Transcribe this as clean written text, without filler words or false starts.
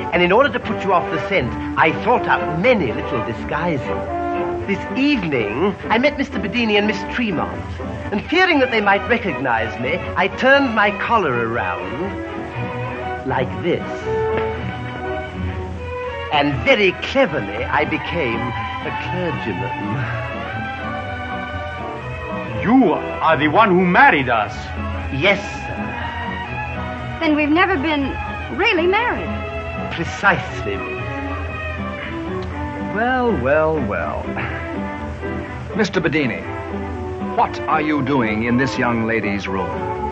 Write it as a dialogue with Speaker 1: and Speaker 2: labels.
Speaker 1: And in order to put you off the scent, I thought up many little disguises. This evening, I met Mr. Bedini and Miss Tremont. And fearing that they might recognize me, I turned my collar around like this. And very cleverly, I became a clergyman.
Speaker 2: You are the one who married us.
Speaker 1: Yes, sir.
Speaker 3: Then we've never been really married.
Speaker 1: Precisely, Miss.
Speaker 4: Well. Mr. Bedini, what are you doing in this young lady's room?